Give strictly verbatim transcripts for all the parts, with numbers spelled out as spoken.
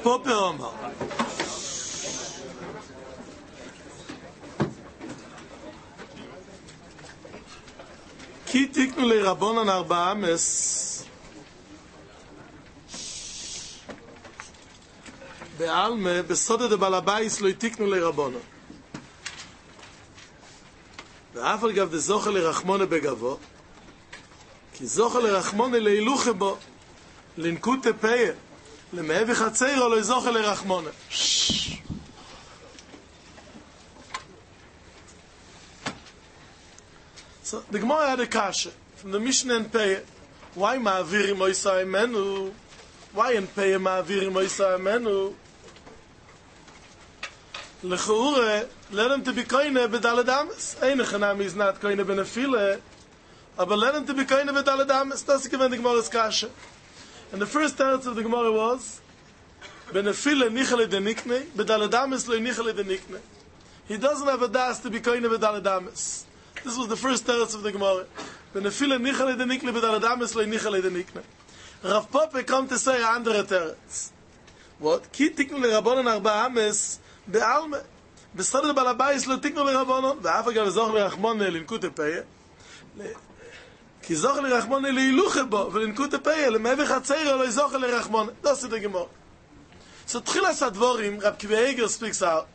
Papa Omar. Ki tiknu le Rabbanan arba ames בעלמה, בסוד דה בלבייס לא יתיקנו לרבונו. ואף על גב דה זוכה לרחמונה בגבו, כי זוכה לרחמונה להילוכה בו, לנקות תפיה, למעבי חצרו לא זוכה לרחמונה. So, the Gemara had a kasha from the Mishnah and Peh. Why ma'avirim oisa imenu? Why in Peh ma'avirim oisa imenu? L'chore, let him to be koine b'daled ames. Ein echanami is not koine b'nefile, but let him to be koine b'daled ames. That's given the Gemara's kasha. And the first teretz of the Gemara was, b'nefile nichale de nikne, b'daled ames lo nichale de nikne. He doesn't have a das to be koine b'daled ames. This was the first teretz of the Gemara. B'nefile nichale de nikne, b'daled ames lo nichale de nikne. Rav Pope come to say a andere teretz. What? Ki tiknu le Rabbanan arba ames, בעלמה, בסוד בעל הבייס לא תקנו לרבנון, ואף אגב זוך לרחמון לנקות הפיה, כי זוך לרחמון להילוכה בו, ולנקות הפיה, למעבר חצרו לא זוך לרחמון. לא עשית הגמור. So תחילת הדבורים, רב קיבי איגר speaks out.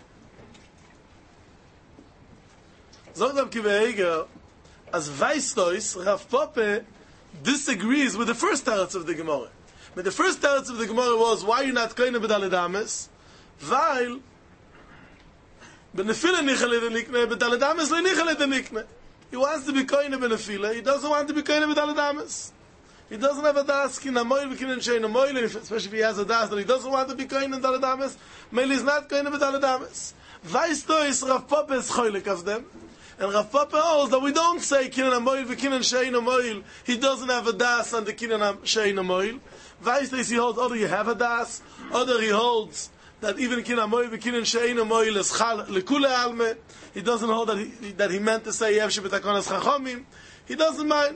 זוך רב קיבי איגר, as Weistois, Rav Pope disagrees with the first teretz of the Gemara. But the first teretz of the Gemara was, why are you not koine b'daled ames? Weil benefile nichale de nikne, b'daled ames le nichale de nikne. He wants to be koine benefile, he doesn't want to be koine b'daled ames. He doesn't have a das kin amoil v'kin shein amoil, especially if he has a das that he doesn't want to be koine b'daled ames, maybe he's not koine b'daled ames. Weistois, Rav Pope is choilik of them. And Rav Papa holds that we don't say kinan amoil v'kinan shein amoil. He doesn't have a das on the kinan shein amoil. Weistois he holds, other you have a das, other he holds that even kinan amoil v'kinan shein amoil is chal lekule alme. He doesn't hold that he, that he meant to say yevshi b'takonas chachomim. He doesn't mind.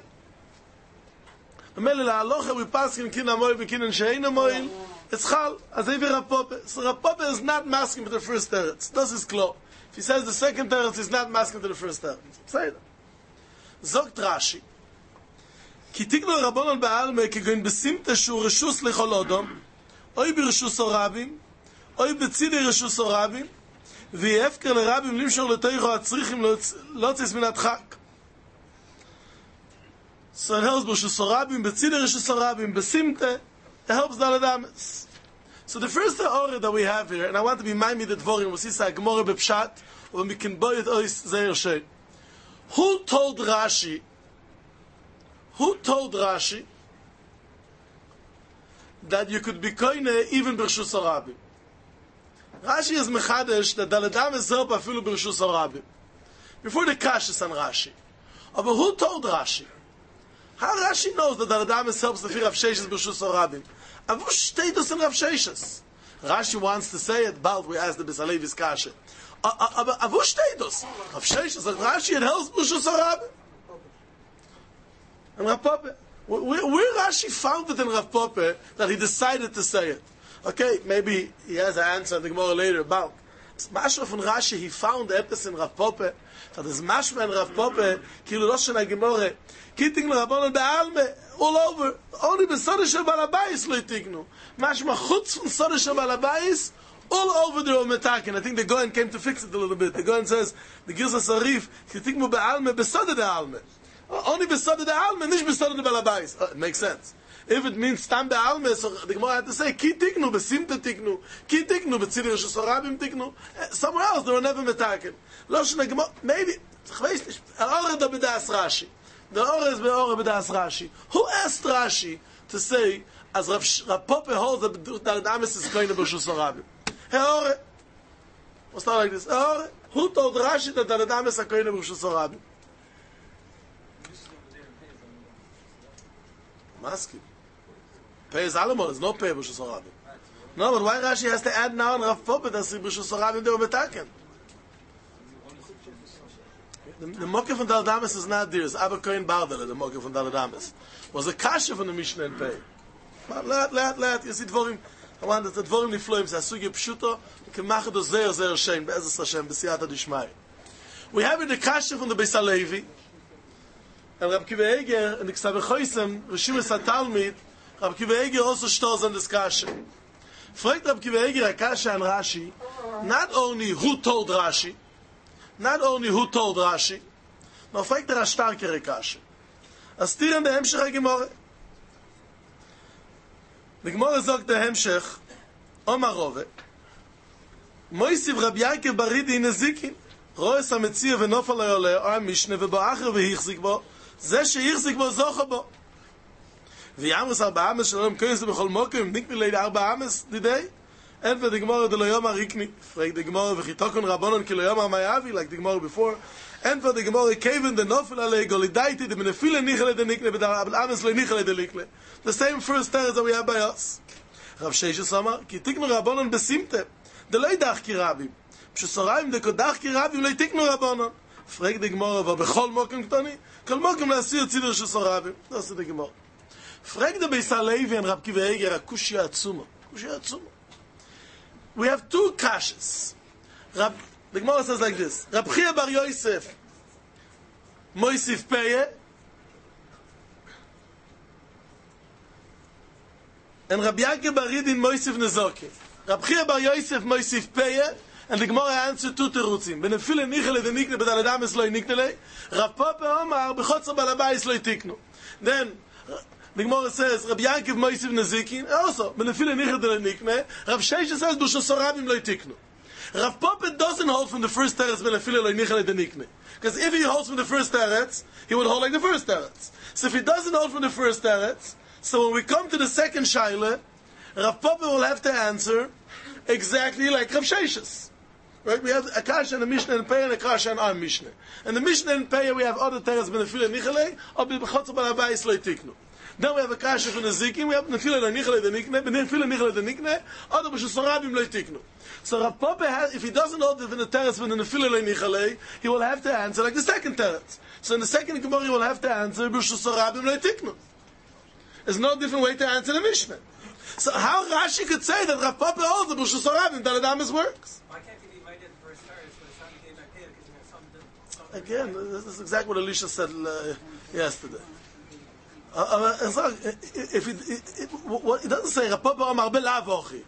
Mele la'alocha we pass in kinan amoil v'kinan shein amoil. It's chal. As if Rav Papa. So Rav Papa is not masking with the first teretz. This is clear. If he says the second teretz is not masking to the first teretz. Say that. Zogt Rashi. Ki tiknu Rabbanan ba'alme ki goin besimta shu reshus lechol odom, oy bereshus orabim, oy betzide reshus orabim, v'yefker lerabim limshor leteicho atzrichim lotzis min adchak. So it helps bereshus orabim, betzide reshus orabim, besimta, it helps daled ames. So the first order that we have here, and I want to be minded that Dvorim was this Gemara bepshat, or we can buy it ois zeir shein. Who told Rashi? Who told Rashi that you could be koine even b'reshus harabim? Rashi is mechadesh that daled ames help afilu b'reshus harabim. Before the kashis on Rashi, but who told Rashi? How Rashi knows that daled ames helps the fear of sheishes b'reshus harabim? Avu shteidos in Rav Sheishes. Rashi wants to say it, but we ask the Besalevis Kasha. Avu shteidos. Rav Sheishes, Rashi, it helps B'reshus harabim. And Rav Pope, where, where Rashi found it in Rav Pope that he decided to say it? Okay, maybe he has an answer in the Gemara later about. Mashma from Rashi, he found the epis in Rav Pope, that is Mashma in Rav Pope, Kilu Loshen HaGemara, Kiting L'Rabbanan Ba'alme, all over, only b'Sodeh Shel Baal HaBayis lo yitiknu. Mashma chutz from Sodeh Shel Baal HaBayis, all over the Metakin. I think the Goyen came to fix it a little bit. The Goyen says, the Girsa Sarif, Kitikmu Ba'alme, b'Sodeh De'alme. Only b'Sodeh De'alme, nicht b'Sodeh De Baal HaBayis. Oh, it makes sense. If it means Stam Be'alme, so the Gemara had to say, Ki tiknu, Besimta tiknu, Ki tiknu, Betzidei Reshus harabim tiknu. Somewhere else, there were never Metakin. Loshen HaGemara, maybe, ich weiß nicht, Al-Ora da b'das Rashi. The Ora is Be'ora b'das Rashi. Who asked Rashi to say, as Rav, Rav Pope holds that daled ames is koine b'reshus harabim? Hey, Ora. We'll start like this. Hey, Ora. Who told Rashi that daled ames is koine b'reshus harabim? Maski. Pei is Alamon, there's no Pei b'reshus harabim. No, but why Rashi has to add now on Rav Pope that b'reshus harabim they were metaken? The, the Mokeh from daled ames is not there. It's Abba Kohen Bardele, the Mokeh from daled ames. Was a kasha from the Mishnah and Pei. But let, let, let, you see Dvorim, I want that the dvorim nifloim, it's a sugi pshuto, we can make it a zer, zer shein, be'ezes Hashem, b'siyata dishmai. We have in the kasha from the Beis HaLevi, and Rab Kiva Eger, in the Ksav Choisem, Rishimus HaTalmid, Rab Kiva Eger also stores on this kasha. Fragt Rab Kiva Eger a kasha and Rashi, not only who told Rashi, not only who told Rashi, no fragt er a starkere kasha. As tir in the Hemshech HaGemorah. The Gemara sagt der Hemshech, Omar Rove, Moisiv Rab Yaakov Baridi in Ezikin, Roes HaMetzir v'nofal ha'yoleh, O HaMishne, v'ba'achar v'hichzik bo, זה שהחזיק בו זוכה בו. ויאמרס ארבע אמס שלום כויס בכל מוקם, ניק מליד ארבע אמס דידי, אין ודגמור דלו יום הריקני, פרק דגמור וחיתוקון רבונון כי לא יום המייאבי, like דגמור before, אין ודגמור כיוון דנופל עלי גולידייתי, דמנפילה ניחלה דניקלה, אבל אמס לא ניחלה דליקלה. The same first terrace that we have by us. רב שיישס אמר, כי תקנו רבונון בסימטה, דלו ידח כי רבים. פשסוריים דקודח כי רבים, לא תקנו רבונון. פרק דגמור אבל בכל מוקם קטוני, כל מוקם להסיר צידר של סורבים. זה עושה דגמור. פרק דבייס הלוי and Rab Kiva Eger, הקושיה עצומה. קושיה עצומה. We have two kashas. Rab, the Gemara says like this. Rab Chia bar Yosef, Moisif Peye, and Rab Yaakov bar Ridin, Moisif Nezoke. Rab Chia bar Yosef, Moisif Peye, and the Gemara answered two terutzim. Benefile nichele de nikne, but aladam is lo niknele. Rav Papa Omar, bechotzer balabais lo tiknu. Then, the Gemara says, Rab Yaakov Moisiv Nezikin, also, benefile nichele de nikne. Rav Shesha says, b'shosarabim lo tiknu. Rav Papa doesn't hold from the first teretz, benefile lo nichele de nikne. Because if he holds from the first teretz, he would hold like the first teretz. So if he doesn't hold from the first teretz, so when we come to the second shaila, Rav Papa will have to answer exactly like Rav Shesha's. Right? We have a kasha and a mishnah and pei and a kasha and our mishnah. And the mishnah and pei we have other teres benefile nichalei or b'chotzer b'labayis lo tiknu. Then we have a kasha from the zikim. We have benefile lo nichalei the nikne, benefile nichalei the nikne, other b'shesorabim lo tiknu. So Rav Papa has, if he doesn't know the the teres from the nefile lo nichalei, he will have to answer like the second teres. So in the second gemara he will have to answer b'shesorabim lo tiknu. There's no different way to answer the mishnah. So how Rashi could say that Rav Papa holds the b'shesorabim that Adamus works? Again, this is exactly what Elisha said uh, yesterday. Uh, uh, if it, it, it, what, it doesn't say Rav Papa Omar belav ochi.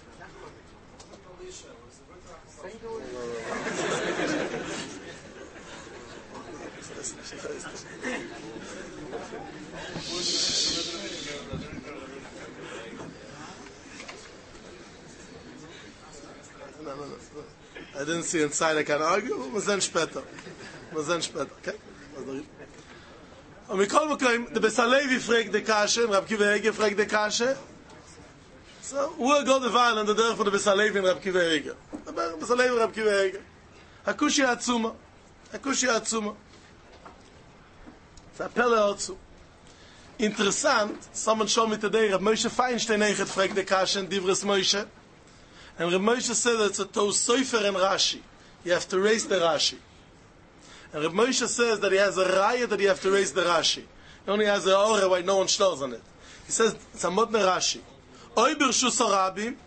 No, no, no. I didn't see inside. I can argue. We'll then später. We'll then später. Okay? Und wir kommen kein der Beis HaLevi fragt der Kasche, Rab Kiva Eger fragt der Kasche. So, we'll go the vile and the derf for the Beis HaLevi and Rab Kiva Eger. The Beis HaLevi Rab Kiva Eger. Hakushi Atzuma. Hakushi Atzuma. It's a pelle Atzu. Interessant, someone showed me today, Rab Moshe Feinstein Eger fragt der Kasche in Divres Moshe. And Reb Moshe said that it's a Tos Sofer and Rashi. You have to raise the Rashi. And Reb Moshe says that he has a raya that you have to raise the Rashi. He only has a ore why no one stores on it. He says it's a modne Rashi. Oy birshus harabim,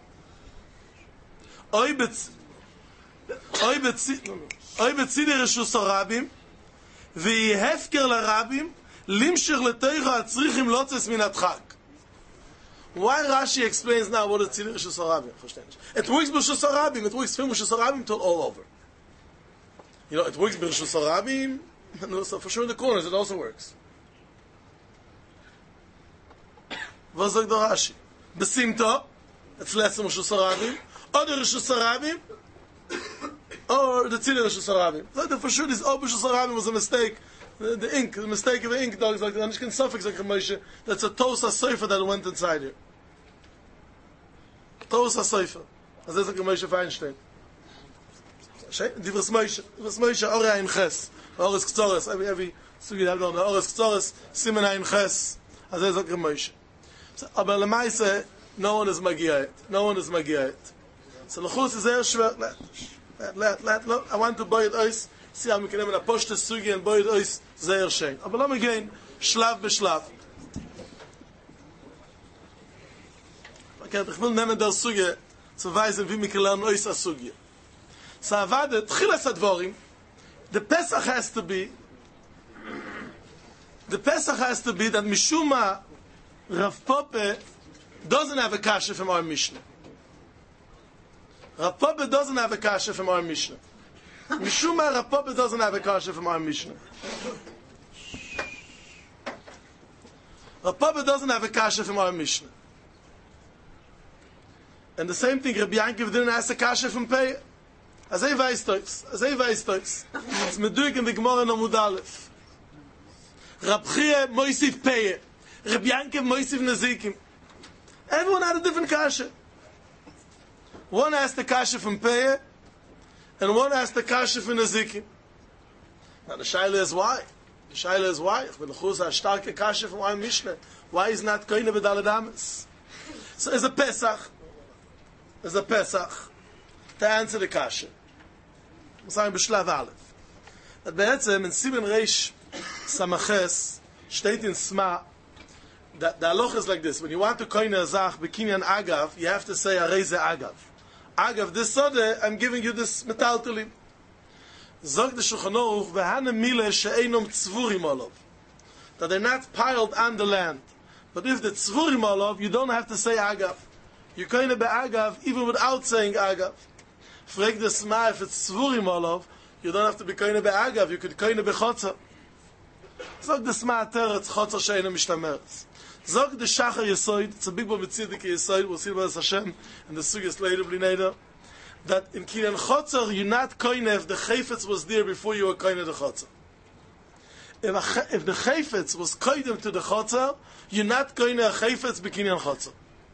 oy betz, oy betz, oy betzider reshus harabim, v'yehefker l'rabim, limshir l'teicha atzrichim lotzes min atchak. Why Rashi explains now what is Tzidin Rishus Harabim? It works B'Rishus Harabim. It works from Rishus Harabim till all over. You know, it works B'Rishus Harabim. No, so for sure in the corners it also works. Was sagt der Rashi? Besimta, it's less than Rishus Harabim, or the Rishus Harabim, or the Tzidin Rishus Harabim. So for sure this oh Rishus Harabim was a mistake. The, the ink, the mistake of the ink, dogs like the Anishkin suffix like Moshe. That's a Tos HaSofer that went inside here. Tos HaSofer. As that's like Moshe Feinstein. Divres Moshe. Divres Moshe, Ore Ein Ches. Ores Ktores. Every, every, sugi that one. Ores Ktores, Simen Ein Ches. As that's like Moshe. Aber Lemaise, no one is Magiyat. No one is Magiyat. So Lechus is there, Shver, let, let, let, let, I want to buy it ice. See how we can have a poshte sugi and boy it is sehr schön. Aber lass mich gehen, Schlaf beschlaf. Okay, ich will nehmen der Suge zu weisen, wie wir lernen euch das Suge. So avade, tchilas advorim, the Pesach has to be, the Pesach has to be that Mishuma Rav Poppe doesn't have a kasha from our Mishnah. Rav Poppe doesn't have a kasha from our Mishnah. Mishuma Rav Poppe doesn't have a kasha from our Mishnah. Rav Poppe doesn't have a kasha from our Mishnah. And the same thing, Rabbi Yankiv didn't ask a kasha from Pei. As I weiß tois, as I weiß tois. It's meduik in the Gemara no Mudalef. Rab Chia Moisif Pei. Rabbi Yankiv Moisif Nezikim. Everyone had a different kasha. One asked the kasha from Pei, and one asked the kasha from Nezikim. Now the shaila is why? The shaila is why? When the chuz has starke kasha from our Mishnah, why is not koine b'daled ames? So it's a Pesach. It's a Pesach to answer the kasha. I'm saying b'shlav aleph. That be'etzem in Simen Reish Samaches steht in Sma that the halach is like this: when you want to koine a zach b'kinyan agav, you have to say areze agav. Agav this sode, I'm giving you this metaltelim. Zog the Shulchan Aruch v'hane mile she'enom tzvurim olav, that they're not piled on the land. But if the tzvurim olav, you don't have to say agav. You koine be'agav even without saying agav. Frag the Sma, if it's tzvurim olav, you don't have to be koine be'agav. You could koine be'chotzer. Zog the Sma teretz chotzer she'enom mishtameretz. Zog the Shachar Yesoid, it's a big one with Tzidik Yesoid, we'll see about Hashem and the Sugyas later, B'nei that in Kinyan Chotzer, you're not koine if the Chayfetz was there before you were koine the Chotzer. If, a, if the Chayfetz was koidem to the Chotzer, you're not koine a Chayfetz b'Kinyan Chotzer.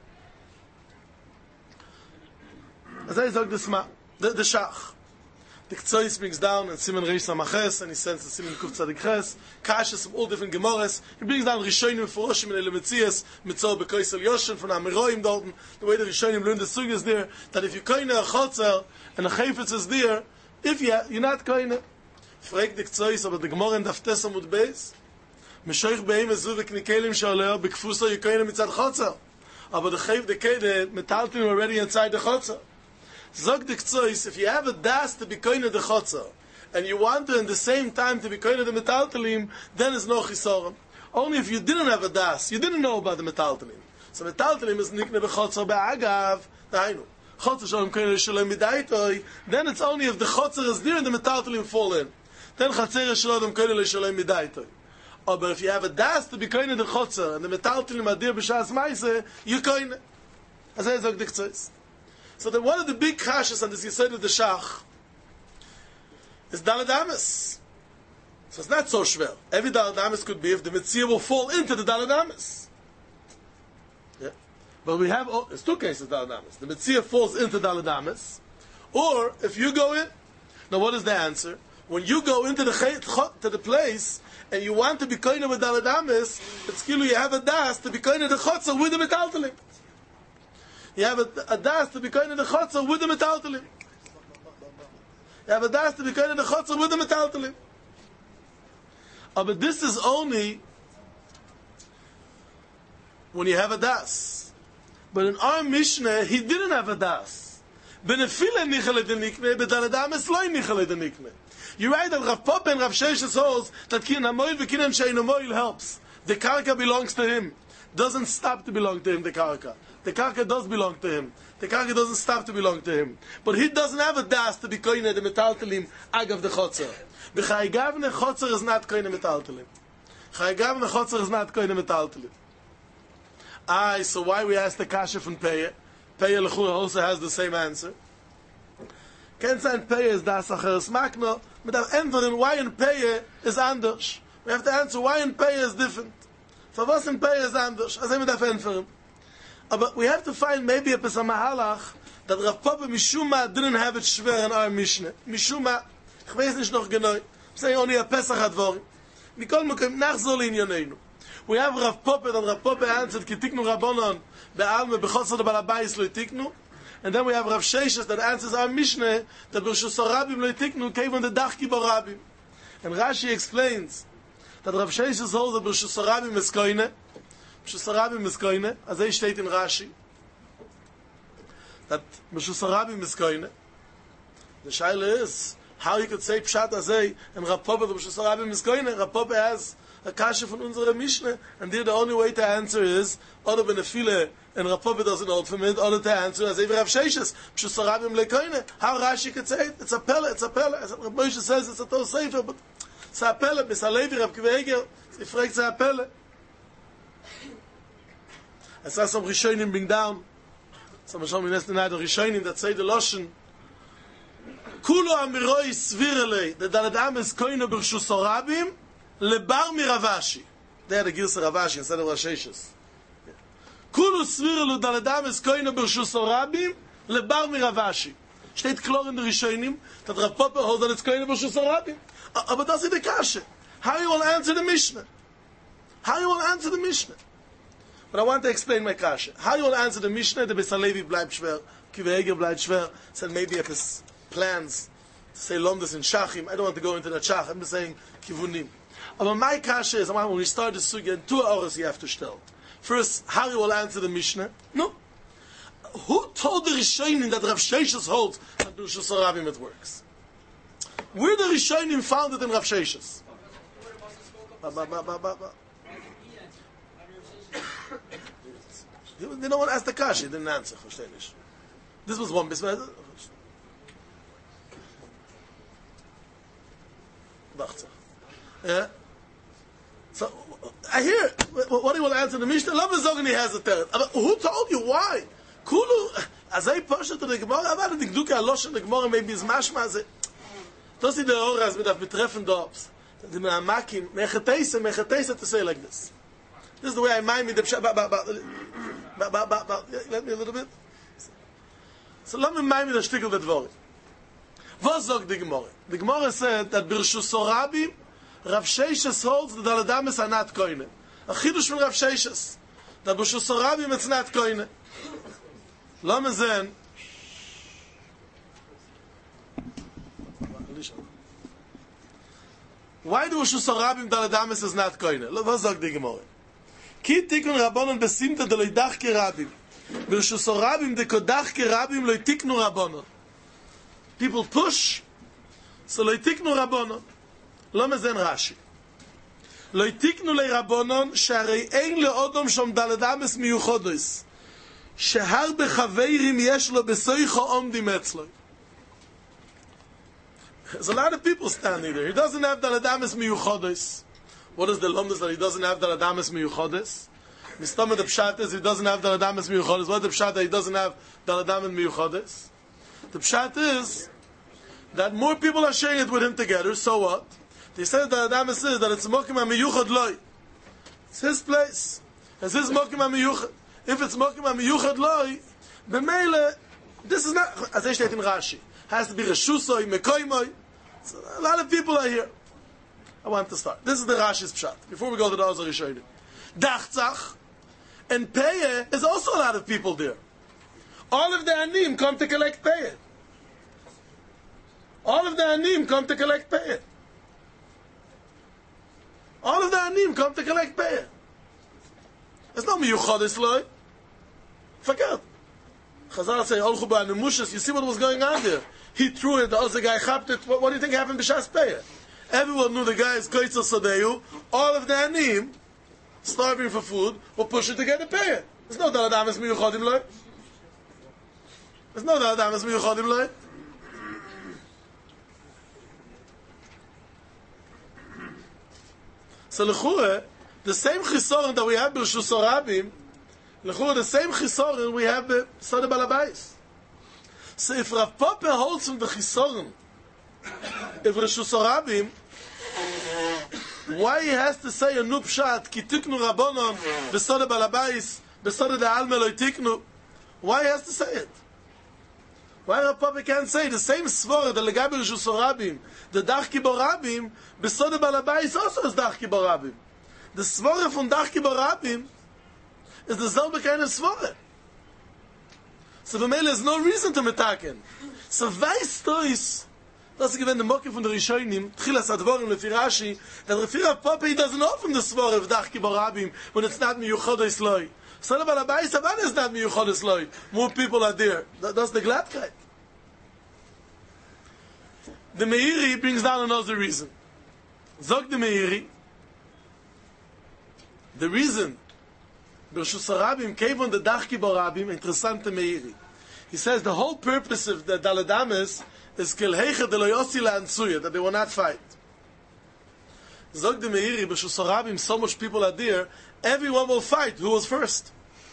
As I zog the Sma, the, the Shach. The Ktsois brings down and Simen Reish Samaches, and he sends the Simen Kuf Tzadik Ches, Kashas from all different Gemores. He brings down Rishonim for Oshim and Elemetzias, Mitzor Bekoisel Yoshin from Amiroim Dalton, the way the Rishonim learned the Sug is there, that if you koine a Chotzer and a Chayfetz is there, if you, you're not koine. Frag the Ktsois, aber the Gemore in Daftes Amud Beis, Meshoich Beim Ezu V'Knikelim Shaleo, B'Kfuso you koine mitzad Chotzer. Aber the Chayf, the Kede, Metaltim already inside the Chotzer. Zog the Ktsois, if you have a das to be koine the chotzer, and you want to in the same time to be koine the metaltelim, then it's no chisorim. Only if you didn't have a das, you didn't know about the metaltelim. So metaltelim is nikne bechotzer be'agav, dainu. Chotzer shalom koine shalom midaitoi, then it's only if the chotzer is there and the metaltelim fall in. Then chatzer shalom koine shalom midaitoi. Oh, but if you have a das to be koine the chotzer, and the metaltelim are there b'shas maise, you koine. As I zog the Ktsois. So then one of the big kashas on this Yesod of the Shach is Daled Ames. So it's not so schwer. Every Daled Ames could be if the Metzia will fall into the Daled Ames. Yeah. But we have, oh, it's two cases Daled Ames. The Metzia falls into Daled Ames, or if you go in, now what is the answer? When you go into the to the place and you want to be koine with Daled Ames, it's kilu you have a das to be koine the chotzer with the metaltelim. You have a, a das to be koine the chotzer with the metaltelim. You have a das to be koine the chotzer with the metaltelim. Oh, but this is only when you have a das. But in our Mishnah, he didn't have a das. Benefile nichale denikme, but Daled Ames loy nichale denikme. You write that Rav Poppe and Rav Sheshes holds that Kinyan Moil v'Kinyan Sheino Moil helps. The karka belongs to him. Doesn't stop to belong to him, the karka. The karka does belong to him. The karka doesn't stop to belong to him. But he doesn't have a das to be koine the metaltelim agav the chotzer. The chaygavne chotzer is not koine metaltelim. Chaygavne chotzer is not koine metaltelim. Aye, so why we ask the kasha from Peye? Peye Lechura also has the same answer. Ken sein Peye is das acheres makno, but I've answered why in Peye is anders. We have to answer why in Peye is different. For was in Peye is anders? As I mit answer. But we have to find maybe a pesach mahalach that Rav Poppe Mishuma didn't have it schwer in our Mishnah. Mishuma, ich weiß nicht noch genau. I'm saying only a Pesach advorim. Mikol mokem nachzor l'inyoneinu. We have Rav Poppe, that Rav Poppe answered, ki tiknu Rabbanon, be'alme bechotzer de balabais lo tiknu. And then we have Rav Sheshes that answers our Mishnah, that b'shus Rabim lo tiknu, came on the dachki bo Rabim. And Rashi explains that Rav Sheshes holds that b'shus Rabim is koine, b'shus Rabim is koine, as they state in Rashi. that B'Shus HaRabim is koine. The shaila is how you could say Pshat Azay and Rav Papa the B'Shus HaRabim is koine. Rav Papa has a kasha from unserer Mishnah, and there the only way to answer is other than a file, and Rav Papa doesn't hold from it, other to answer as Rav Sheshes B'Shus HaRabim lekoine. How Rashi could say it? It's a pella, it's a pella. As Rav Moshe says, it's a Torah Sefer, but it's a pella. Misalevi Rav Kveiger, he fragt it's a pella. I saw some Rishonim bring down. Some Rishonim in the night of Rishonim that say the Loshen. Kulo amiroi svirele, the Daladam is koine B'Shus HaRabim, lebar mi Ravashi. They had a Girsa Ravashi instead of Rasheshes. Kulo svirele, Daladam is koine B'Shus HaRabim, lebar mi Ravashi. Steht klar in the Rishonim that Rav Papa holds that it's koine B'Shus HaRabim. Uh, but that's the kasha. How you will answer the Mishnah? How you will answer the Mishnah? But I want to explain my kasha. How you will answer the Mishnah? The Besalevi bleibt schwer, Kiveger bleibt schwer. Said maybe if his plans to say Lomdas in Shachim. I don't want to go into that Shach. I'm just saying Kivunim. But my kasha is, when we start the sugya, in two hours you have to tell. First, how you will answer the Mishnah? No. Who told the Rishonim that Rav Sheshes holds that B'Shus HaRabim it works? Where the Rishonim found it in Rav Sheshes? Ba, ba, ba, ba, ba, ba. They don't want to ask the kasha, he didn't answer. This was one business. Yeah. So I hear what he will answer the Mishnah. Love is he has a third. Who told you why? Kulu as I push to the Gemara about the Gduka Alosh the Gemara maybe is mashma ze. Das ist der Oras mit auf betreffen Dops. Die Makim mecheteise mecheteise to say like this. This is the way I mind me the ba ba ba ba let me a little bit. So let me mind me the stickel that word. Was sagt die Gemara? Die Gemara said that B'Shus HaRabim Rav Sheshes holds that the Daladam is not koine. A chidush from Rav Sheshes that B'Shus HaRabim it's not koine. Lama zen why do B'Shus HaRabim the Daladam is not koine? Was sagt die Gemara? Ki tikun Rabbanon besimta de lo yidach ke Rabim B'Shus HaRabim de kodach ke Rabim lo yitiknu Rabbanon. People push, so lo yitiknu Rabbanon. Lo mezen Rashi. Lo yitiknu le Rabbanon, שהרי אין לאודום שם דלדמס מיוחדוס. שהרבה חברים יש לו בסויכו עומדים אצלו. There's a lot of people standing there. He doesn't have דלדמס מיוחדוס. What is the lomdus that he doesn't have דלדמס מיוחדוס? Mistama the pshat is he doesn't have דלדמס מיוחדוס. What is the pshat that he doesn't have דלדמס מיוחדוס? The pshat is that more people are sharing it with him together, so what? They said that Adam says that it's Mokim HaMiyuchad Loi. It's his place. It's his Mokim HaMiyuchad. If it's Mokim HaMiyuchad Loi, b'meile, this is not, as I state in Rashi, has to be Reshusoi, Mekoimoi. So a lot of people are here. I want to start. This is the Rashi's pshat. Before we go to the Ozer Rishonim. Dachtzach and Peye is also a lot of people there. All of the Anim come to collect Peye. All of the Anim come to collect Peye. All of the Anim come to collect Peye. It's not Miyuchadis Loi. Forget. Chazal say, Olchu ba'anemushas. You see what was going on there? He threw it, the other guy chapped it. What, what do you think happened b'shas Peye? Everyone knew the guy is Koitzel Sadeu. All of the Anim, starving for food, were pushing to get the Peye. There's no that Adam is Miyuchadim Loi. There's no that Adam is Miyuchadim Loi. So l'chura, the same chisoron that we have b'Shus HaRabim, l'chura, the same chisoron we have b'Sodeh Balabais. So if Rav Papa holds from the chisoron, if B'Shus HaRabim, why he has to say a new pshat, ki tiknu Rabbanon, b'Sodeh Balabais, b'Sodeh De'alme lo yitiknu, why he has to say it? Why Rav Papa can't say the same svara, the legabe B'Shus HaRabim, the Dach Kibor Rabim, B'Sodeh Balabais also is Dach Kibor Rabim. The svara from Dach Kibor Rabim is the selbe kind of svara. So for me, there's no reason to metaken. So weißt du is, das ist gewähnt der Mokke von der Rishonim, Tchilas Advorim, Lefi Rashi, that Rav Papa, he doesn't know from the svara of Dach Kibor Rabim, when it's not Miyuchodo Isloi. Son of Alabais, Savan is not Miyuchonis Loi. More people are there. That, that's the Gladkeit. The Meiri brings down another reason. Zog the Meiri, the reason, Bershus Rabim, Kevon the Dachki Borabim, interessante Meiri. He says the whole purpose of the Daladamis is Kelhecha de Loyosila and Suya, that they will not fight. Zog the Meiri, Bershus Rabim, so much people are there, everyone will fight. Who was first?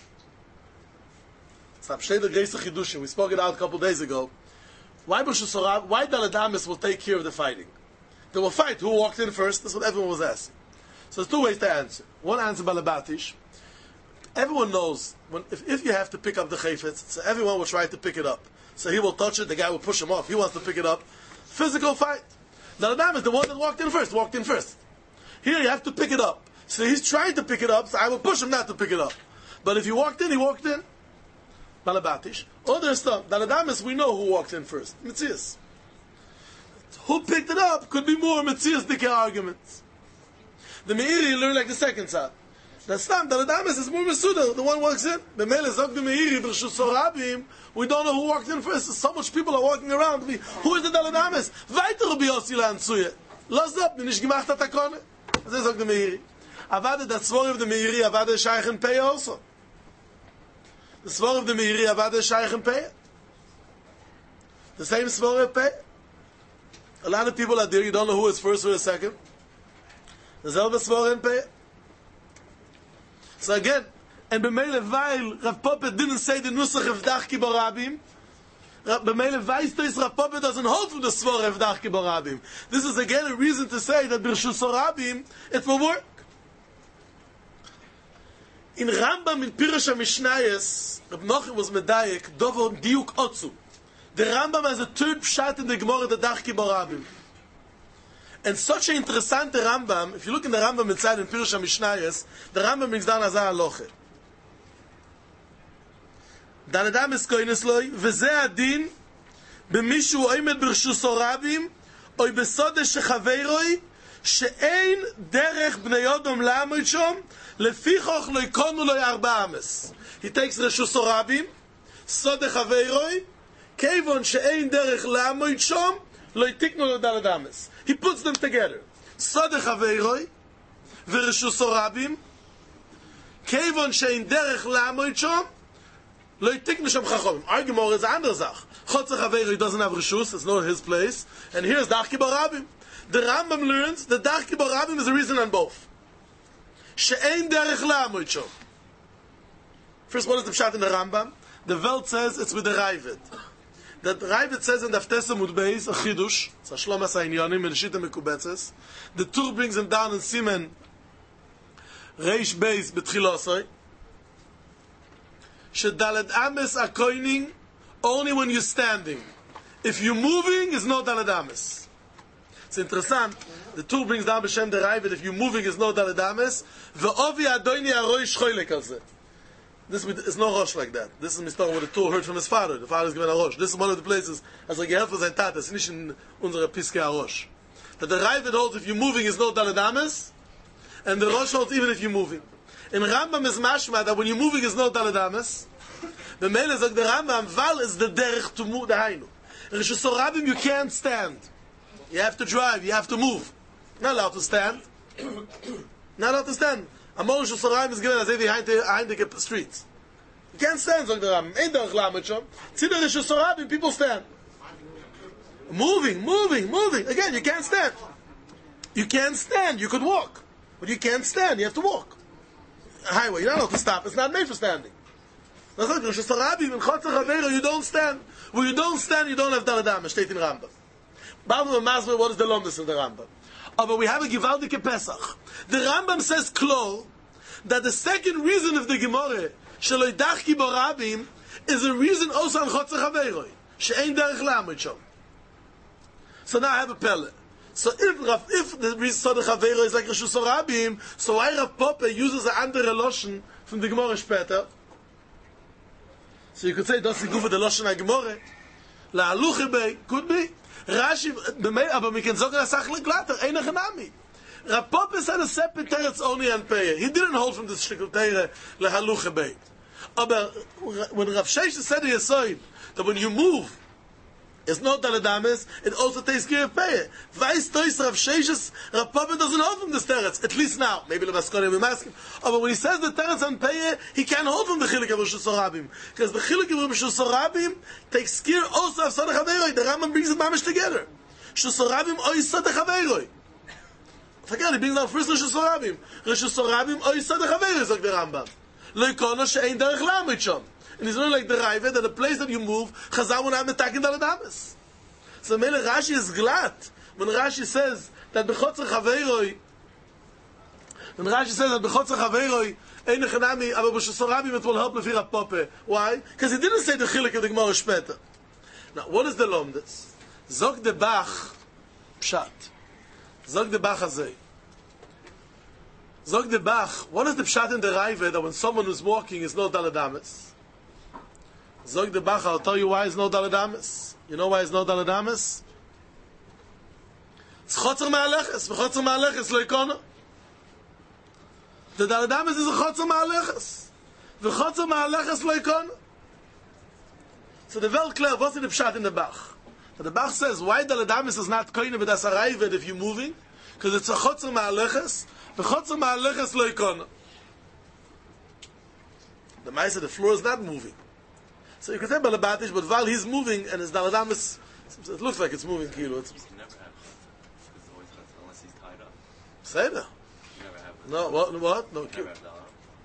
We spoke it out a couple of days ago. Why Bershus Rabim, why Daladamis will take care of the fighting? They will fight. Who walked in first? That's what everyone was asking. So there's two ways to answer. One answer, Balabatish. Everyone knows, when, if, if you have to pick up the chayfetz, so everyone will try to pick it up. So he will touch it, the guy will push him off. He wants to pick it up. Physical fight. Now the Adam is the one that walked in first, walked in first. Here you have to pick it up. So he's trying to pick it up, so I will push him not to pick it up. But if he walked in, he walked in. Balabatish. Other stuff. The Adam is, we know who walked in first. Mitzias. Who picked it up could be more Metzias Dike arguments. The Meiri learned like the second side. The Stam, the Adamis is more Mesuda, the one walks in. The Mele Zog the Meiri, Bershus Rabim, we don't know who walked in first. So much people are walking around. Who is the Daladamis? Weiter Rabbi Yossi Lanzuye. Lass up, bin ich gemacht hat Akone. Das ist Zog the Meiri. Avade, the Svor of the Meiri, Avade Shaykh and Pei also. The Svor of the Meiri, Avade Shaykh and Pei. The same Svor of Pei. A lot of people are there, you don't know who is first or second. The selbe Svor and Pei. So again, and B'meile weil Rav Poppe didn't say the Nusach of Dachki Borabim, B'meile weiss this Rav Poppe doesn't hold from the Svor of Dachki Borabim. This is again a reason to say that Bershus Rabim, it will work. In Rambam, in Pirush HaMishnayos, Rav Nochim was medayek, Dovo Diuk Otzu. The Rambam has a third pshat in the Gemara, the Dachki Borabim. And such an interessant Rambam, if you look in the Rambam inside in Pirush HaMishnayos, the Rambam brings down Azar Aloche. Dan Adam is koines loy, v'zeh adin, b'mishu oimed b'rshus Rabim, oy besode shechaveiroi, she'ein derech bnei Yodom la'amod shom, lefichoch lo yikonu lo arba ames. He takes Reshus Rabim, sode chaveiroi, kevon she'ein derech la'amod shom, lo yitiknu lo dalad ames. He puts them together. Sode chaveiroi, v'reshus Rabim, kevon she'ein derech la'amod shom, lo yitiknu shom chachomim. Our Gemara is a andere Sach. Chotzer chaveiroi doesn't have Reshus, it's not his place, and here's Dachki Borabim. The Rambam learns that Dachki Borabim is a reason on both. She'ein derech la'amod shom. First, what is the pshat in the Rambam? The Welt says it's with the Ravid. That Ravid says in the Aftesa Mudbeis, a Chidush, it's a Shlomas HaInyonim, and Shita Mekubetzes. The Tur brings him down in Simen, Reish Beis, Betchilosoi. Shedalad Ames are coining only when you're standing. If you're moving, it's no Dalad Ames. It's interesting. The Tur brings down B'Shem the Ravid, if you're moving, it's no Dalad Ames. Ve'ovi Adoini Aroi Shchoilek al Zeh. This is no Rosh like that. This is Mister what the Tur heard from his father. The father is given a Rosh. This is one of the places, as a Gehelfer sein Tat, it's nicht in unsere Piske a Rosh. That the Ravid holds if you're moving is no Dalad Ames, and the Rosh holds even if you're moving. In Rambam is mashma that when you're moving is no Dalad Ames. The Mele sagt the Rambam, Val is the derech to move the Hainu. In Reshus Rabim you can't stand. You have to drive, you have to move. Not allowed to stand. Not allowed to stand. Amor Reshus Rabim is given as if behind the streets. You can't stand, sagt the Rambam. Ein derech la'amod shom. Tzidor Reshus Rabim, people stand. Moving, moving, moving. Again, you can't stand. You can't stand, you could walk. But you can't stand, you have to walk. A highway, you're not allowed to stop. It's not made for standing. You don't stand. When you don't stand, you don't have Daladam. Steht in Rambam. What is the longest of the Rambam? But we have a Givaldike Pesach. The Rambam says Klol that the second reason of the Gemara Sheloi Dachki Borabim is a reason also on Chotzer Chaveiroi She'ein Derech La'amod Shom. So now I have a pelle. So if Rav, if the reason of the Chaveiroi is like Reshus Rabim, so why Rav Poppe uses an andere Loschen from the Gemara später? So you could say, das ist gut für die Loschen HaGemorre. La Aluche bei, could be. Rashi, aber wir können sagen, das ist glatter, einige Nami. Rav Papa had a separate teretz only on Peah. He didn't hold from the shtickle teire lehalucha beit. Aber when Rav Sheshes said the Yesod, that when you move, it's not Daladamis, it also takes care of Peah. Vice Tois Rav Sheshes, Rav Papa doesn't hold from this teretz, at least now. Maybe the Baskoni will ask him. But when he says the teretz on Peah, he can't hold from the Chilik of Rosh Hashanah. Because the Chilik of Rosh Hashanah takes care also of Sadach Haveroi. The Rambam brings it mamish together. Rosh Hashanah oy Sadach Haveroi. Forget, he brings down first Rosh Hashanah. Rosh Hashanah oy Sadach Haveroi, like the Rambam. Loikono she'ein derech lamit shom. And it's not like the Raiva, that the place that you move, Chazal will not be attacking Daladamis. So Mele Rashi is glad when Rashi says that Bechotzer Chaveiroi, when Rashi says that Bechotzer Chaveiroi, Ein Echanami, aber B'Shosarabim it will help Lefi Rav Papa. Why? Because he didn't say the Chilik of the Gemara Shpeta. Now, what is the Lomdes? Zog de Bach, Pshat. Zog de Bach Hazei. Zog de Bach, what is the Pshat in the Raiva that when someone who's walking is no Daladamis? Zog de Bach, I'll tell you why it's no Daladamis. You know why it's no Daladamis? It's Chotzer Ma'aleches. Chotzer Ma'aleches loikono. The Daladamis is a Chotzer Ma'aleches. The Chotzer Ma'aleches loikono. So the Vel Kler, what's in the Pshat in the Bach? So the Bach says, why Daladamis is not koine with as arayvet if you're moving? Because it's a Chotzer Ma'aleches. The Chotzer Ma'aleches loikono. The Maisa, the floor is not moving. So you can say Balabatish, but while he's moving and his Daladamis, it looks like it's moving. Kilo. It's You never have it's always unless he's tied up. Say that. You never have No, what? What? No, you Kilo. never have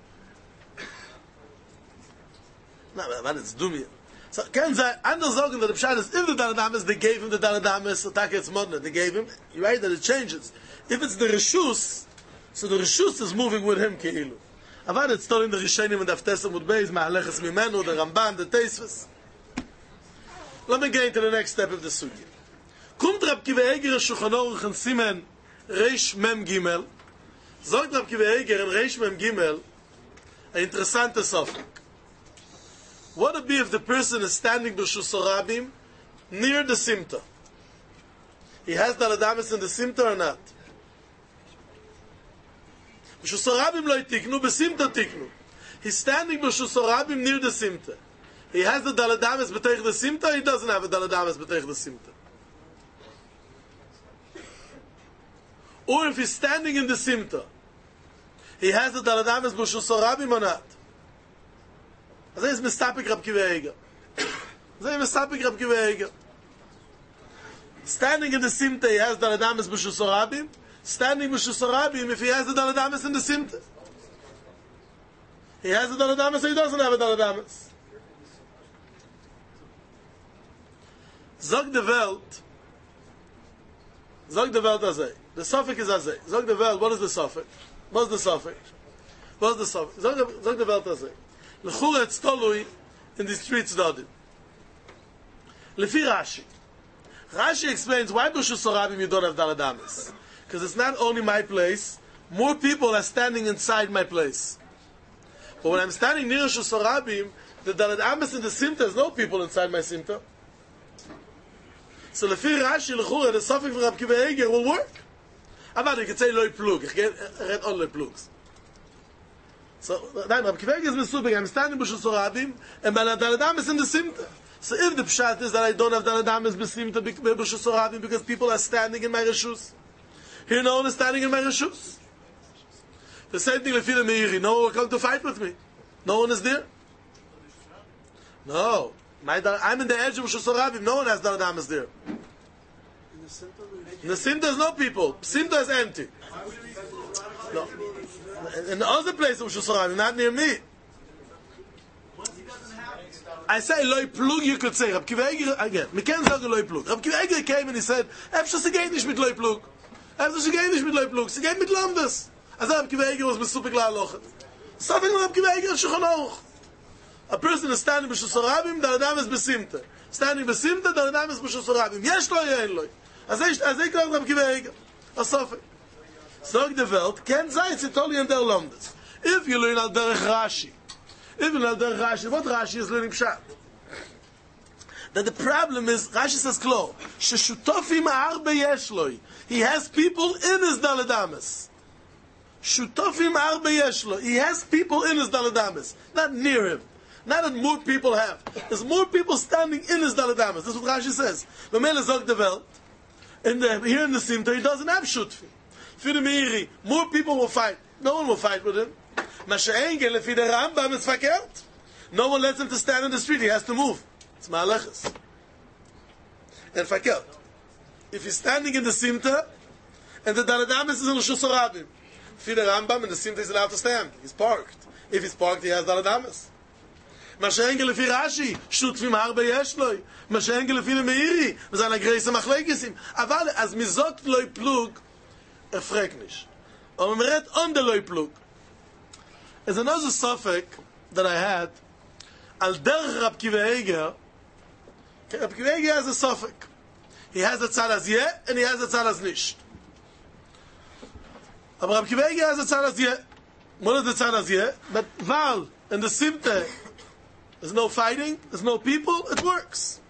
that. No, man, it's Dumia. So, can say, anders sagen that the Pshat is, if the Daladamis, they gave him the Daladamis, attack it's Modna, they gave him, you're right that it changes. If it's the Rishus, so the Rishus is moving with him, Keilu. Avad it's told in the Rishonim and the Aftesam with Beis, Ma'aleches Mimenu, the Ramban, the Teisves. Let me get into the next step of the Sugya. Kumt Rab Kiva Eger Shulchan Aruch and Simen Reish Mem Gimel. Sagt Rab Kiva Eger and Reish Mem Gimel a interessante Sofik. What would be if the person is standing b'Shus Rabim near the Simta? He has Daladamis in the Simta or not? B'Shus Rabim lo yitiknu, b'Simta tiknu. He's standing b'Shus Rabim near the Simta. He has the Daladamis b'teich the Simta, he doesn't have a Daladamis b'teich the Simta. Or if he's standing in the Simta, he has the Daladamis b'Shus Rabim or not? Azay is Mistapik Rab Kiva Eger. Azay is Mistapik Rab Kiva Eger. Standing in the Simta, he has Daladamis b'Shus Rabim. Standing b'Shus Rabim, if he has the Daladamis in the Simta. He has the Daladamis, or he doesn't have a Daladamis. Zog de Welt. Zog de Welt Azay. The suffix is Azay. Zog de Welt, what is the suffix? What is the suffix? What is the suffix? Zog de, Zog de Welt Azay. L'chura it's tolui in the streets Dodin. Lefi Rashi. Rashi explains why b'Shus Rabim you don't have Daladamis. Because it's not only my place, more people are standing inside my place. But when I'm standing near Shus Rabim, the Daladamis in the Simta, there's no people inside my Simta. So Lefi Rashi, l'chura, the suffix for Rab Kiva Eger will work. Avad, you can say loy plug. I read all loy plugs. So, nein, Rab Kiva Eger is misubing. I'm standing b'Shus Rabim, and my Daladamis in the Simta. So if the pshat is that I don't have Daladamis b'Simta b'Shus Rabim because people are standing in my Rishus, here no one is standing in my Rishus. The same thing, Lefi Meiri, no one will come to fight with me. No one is there. No. My, I'm in the edge of Shus Rabim, no one has Daladamis there. In the Simta there's no people. Simta is empty. No. In the other place of Shus Rabim, not near me. I say loy plug, you could say. Rab Kiva Eger, again, we can't say loy plug. Rab Kiva Eger came and he said, Efshas sie geht nicht mit loy plug. Efshas sie geht nicht mit loy plug. Sie geht mit Lamdas. Also Rab Kiva Eger was misupik la halochet. Something Rab Kiva Eger Shulchan Aruch. A person is standing b'Shus Rabim, Daladamis b'Simta. Standing b'Simta, Daladamis b'Shus Rabim. Yesh loy, yein loy. Azay klar Rab Kiva Eger. A sofik. Sog de Welt, ken sei, it's totally in der Lamdas. If you learn al derech Rashi, even al derech Rashi, what Rashi is learning Pshat? that the problem is, Rashi says, Klo, Sheshutofim arbe yeshloi. He has people in his Daladamas. Shutofim arbe yeshloi. He has people in his Daladamas, not near him. Not that more people have. There's more people standing in his Daladamas. That's what Rashi says. V'mele zog the Welt. In the, here in the Simta, he doesn't have Shutfi. For the Meiri, more people will fight. No one will fight with him. Masha'engel, if he the Rambam is verkehrt. No one lets him to stand in the street. He has to move. It's Ma'alechus. And verkehrt. If he's standing in the Simta, and the Daladamas is in the Shus Harabim. For the Rambam, in the Simta, he's allowed to stand. He's parked. If he's parked, he has Daladamas. Masha'engel, if he Rashi, Shutfim harbe yeshloi. Masha'engel, if he the Meiri, was eine Greise Machlegesim. Aber, as mi sagt, loi plug, er fragt nicht. Aber man redt on the loi plug. There's another suffix that I had, al der Rab Kiva Eger. Rab Kiva Eger has a suffix. He has a tzad as yeh, and he has a tzad as nish. Aber Rab Kiva Eger has a tzad as yeh. What is the tzad as yeh? But Val, in the Simte, there's no fighting, there's no people, it works.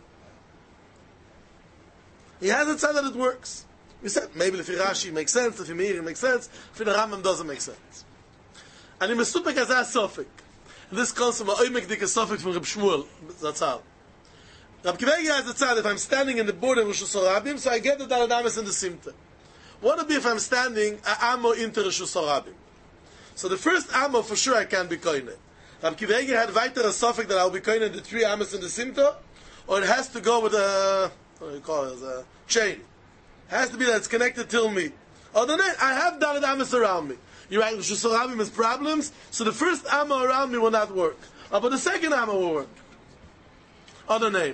He has a tzad that it works. We said, maybe if Rashi makes sense, if Meiri makes sense, if the Rambam doesn't make sense. And in Mesupek has a suffix. And this comes from a oimek dike suffix from Reb Shmuel, Zatzal. Rab Kiva Eger has a tzad, if I'm standing in the border of Rosh Hashanah, so I get the Daladamas in the Simta. What would be if I'm standing a Amo inter Rosh Hashanah? So the first Amo, for sure, I can't be koine. Rab Kiva Eger had weiter a suffix that I'll be koine the three Amos in the Simta, or it has to go with a, what do you call it, a chain. It has to be that it's connected till me. Other than that, I have Daladamas around me. You're right, Rosh Hashanah has problems, so the first Amma around me will not work. Uh, but the second Amma will work. Other name.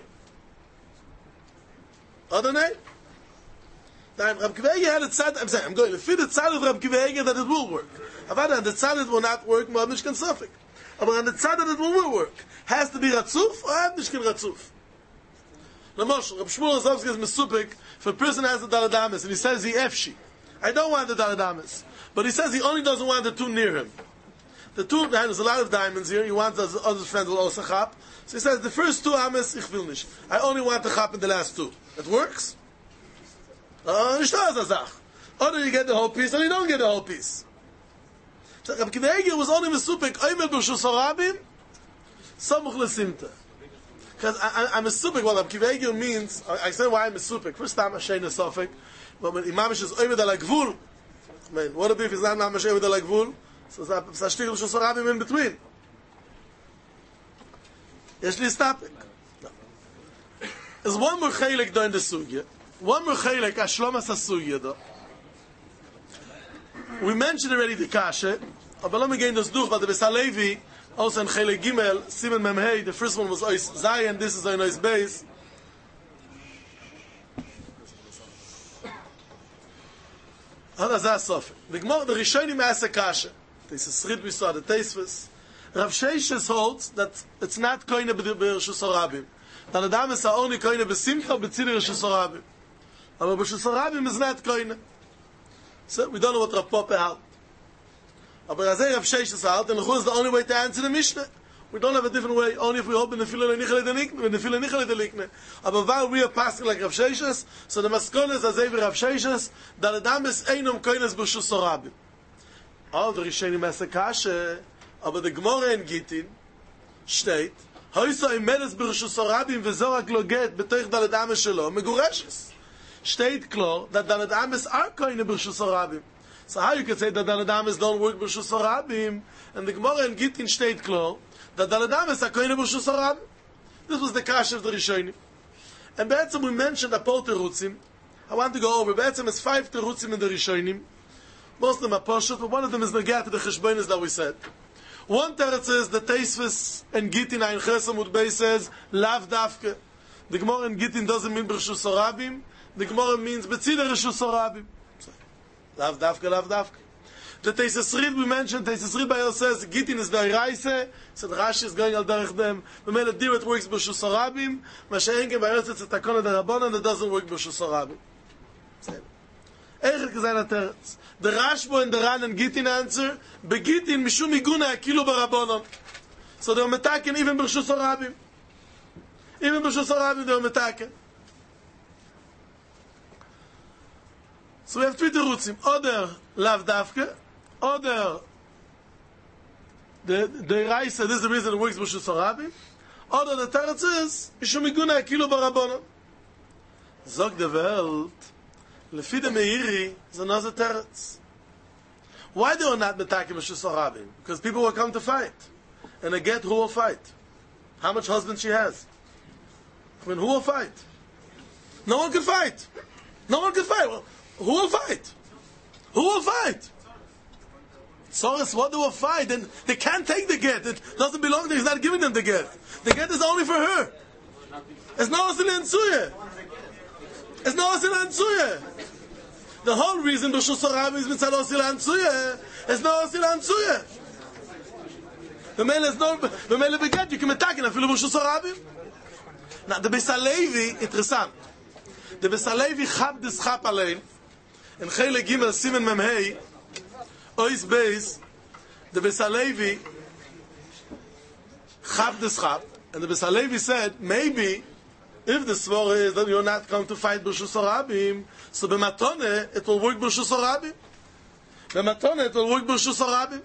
Other name? Now, Rab Kiva Eger had a tzad, I'm saying, I'm going to fit the tzad of Rab Kiva Eger that it will work. Avada, and the tzad that will not work, Moab Nishkan Safik. But on the tzad that it will work, has to be Ratzuf, or have Nishkan Ratzuf. Now, Moshe, Rab Shmuel Azovsky is Mesupik, if a person has the Daladamas, and he says he Efshi, I don't want the Daladamas. But he says he only doesn't want the two near him. The two, there's a lot of diamonds here. He wants his other friends will also chap. So he says, the first two ames, ich will nicht. I only want the chap in the last two. It works? Uh, nicht das a Sach. Or you get the whole piece, or you don't get the whole piece. So Rab Kiva Eger was only mesupik, oimer b'Rosh Hashanah, samuch lesimta. Because I'm mesupik, what Rab Kiva Eger means, I, I say why I'm mesupik. First time, Hashem is sofik, but when Imamish is oimer da la gvul, man, what if he's not Mashiach with the Lagvul? So it's a shtick of Rosh Hashanah in between. Yesh li stapik. There's one more chaylik do in the sugya. One more chaylik, ashlomas ha-sugya do. We mentioned already the kashe, but let me get this duch, but the Besalevi, also in chaylik gimel, Simen Memhei, the first one was Ois Zayin, this is Ois Beis. Hada za sof. The Gemara, the Rishonim ask a kasha. This is Srid we saw the Teisvus. Rav Sheishes holds that it's not koine b'Rosh Hashanah. That the dames are only koine b'Simcha b'Tzidei Rosh Hashanah. But Rosh Hashanah is not koine. So we don't know what Rav Poppe held. But as Rav Sheishes held, and who is the only way to answer the Mishnah? We don't have a different way, only if we hope in the Filah Nichel Delikne, in the Filah Nichel Delikne. But while we are passing like Rav Sheishes, so the Maskon is as Rav Sheishes, that the dames einum koines b'Rosh Hashanah. All the Rishonim ask a kasha, but the Gemara in Gittin steht, Hoysa imeres b'Rosh Hashanah v'zorak lo get b'toich daled ames shelo megureshes. Steht klar that daled ames are koine b'Rosh Hashanah. So how you can say that daled ames don't work b'Rosh Hashanah? And the Gemara in Gittin steht klar that daled ames are koine b'Rosh Hashanah. This was the kasha of the Rishonim. And Be'etzem we mentioned a pol terutzim. I want to go over. Be'etzem is five terutzim in the Rishonim. Most of them are poshut, but one of them is negat to the cheshbonis that we said. One teretz is the Teisvus and Gittin ein Chesamut Bey says lav davke. The Gemara in Gittin doesn't mean b'Rosh Hashanah. The Gemara means b'tzidei Rosh Hashanah. Lav davke, lav davke. The Teisvus Rid we mentioned, Teisvus Rid Bayel says Gittin is the Reise. Said Rashi is going al derech them. We made a deal it works b'Rosh Hashanah. Mashenken Bayel says it's a takon of the Rabbanon that doesn't work b'Rosh Hashanah. Eichel gezayn teretz. The Rashbo and the Ran and Gittin answer, Begittin mishum iguna akilu barabonon. So they were metaken even b'Rosh Hashanah. Even B'Shus HaRabim, they were metaken. So we have three terutzim. Oder lav davke, oder the the Raisa, this is the reason it works B'Shus HaRabim, oder the teretz is, Mishum Miguna Akilu Barabonon. Zog de Welt, Lefi de Meiri, is another teretz. Why they were not metaken B'Shus HaRabim? Because people will come to fight. And again, who will fight? How much husband she has? I mean, who will fight? No one can fight. No one can fight. Well, who will fight? Who will fight? So it's what they will fight, and they can't take the get. It doesn't belong to them. He's not giving them the get. The get is only for her. It's no asila and suya. It's no asila and suya. The whole reason B'Shus HaRabim is mitzad asila and suya. It's no asila and suya. The male is no. The male beget. You can attack and feel B'Shus HaRabim. Now the Beis HaLevi, interessant. The Beis HaLevi chab des chab alein. In Chele Gimel Simen Memhei, Ois Beis, the Beis HaLevi chab des chab, and the Beis HaLevi said, maybe if the svara is that you're not going to fight B'Shus HaRabim, so b'matone it will work B'Shus HaRabim. B'matone it will work B'Shus HaRabim.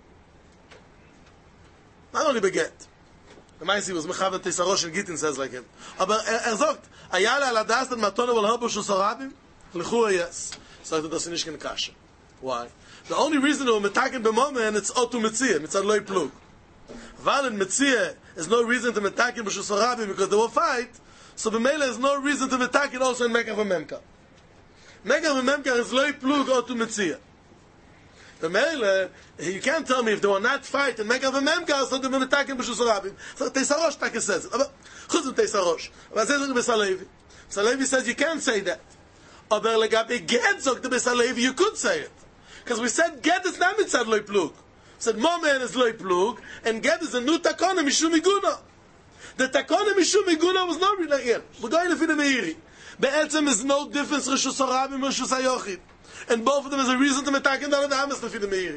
Not only beget. The Maisi was mechavet Teisarosh and Gittin says like him. Aber er sagt, ayala ala das that matone will help B'Shus HaRabim? L'chua yes. So das nicht kein kasha. Why? The only reason we're metaken b'momen it's otu metzia, mitzad loy plug. While in metzia is no reason to metaken B'Shus HaRabim because they will fight, so b'meila is no reason to metaken also in Mekach v'Memkar. Mekach v'Memkar is loy plug otu metzia. B'meila, you can't tell me if they will not fight in Mekach v'Memkar, so they will metaken B'Shus HaRabim. So Teisarosh Taka says it. Chutz with Teisarosh. But says it Beis HaLevi. Beis HaLevi says you can't say that. Aber legabe get zog the Beis HaLevi, you could say it. Because we said get is not mitzad loy plug. We said momen is loy plug, and get is a new takona mishum iguna. The takona mishum iguna was not really here. We're going to feed the Meiri. Be'etzem is no difference Rishus HaRabim and Rishus HaYochid. And both of them is a reason to metaken Daled Ames to feed the Meiri.